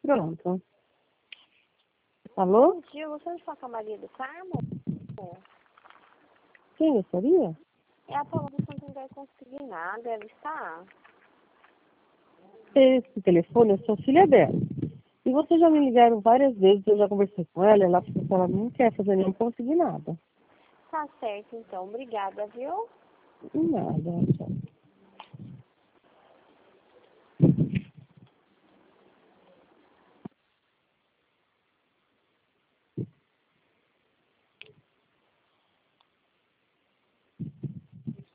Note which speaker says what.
Speaker 1: Pronto. Alô?
Speaker 2: Bom dia, você não está com a Maria do Carmo?
Speaker 1: Quem gostaria?
Speaker 2: É a Paula do Santo André Consignado, ela está?
Speaker 1: Esse telefone é sua filha dela. E vocês já me ligaram várias vezes, eu já conversei com ela falou que ela não quer fazer nenhum consignado.
Speaker 2: Tá certo, então. Obrigada, viu?
Speaker 1: Nada, tchau.